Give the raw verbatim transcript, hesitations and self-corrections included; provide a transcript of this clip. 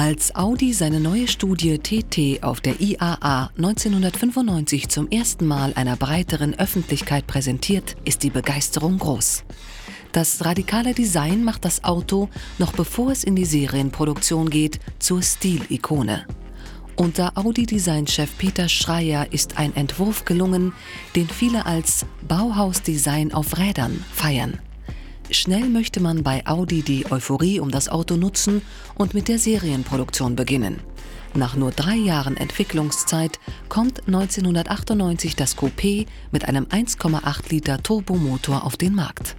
Als Audi seine neue Studie T T auf der I A A neunzehnhundertfünfundneunzig zum ersten Mal einer breiteren Öffentlichkeit präsentiert, ist die Begeisterung groß. Das radikale Design macht das Auto, noch bevor es in die Serienproduktion geht, zur Stilikone. Unter Audi-Designchef Peter Schreier ist ein Entwurf gelungen, den viele als Bauhaus-Design auf Rädern feiern. Schnell möchte man bei Audi die Euphorie um das Auto nutzen und mit der Serienproduktion beginnen. Nach nur drei Jahren Entwicklungszeit kommt neunzehnhundertachtundneunzig das Coupé mit einem eins Komma acht Liter Turbomotor auf den Markt.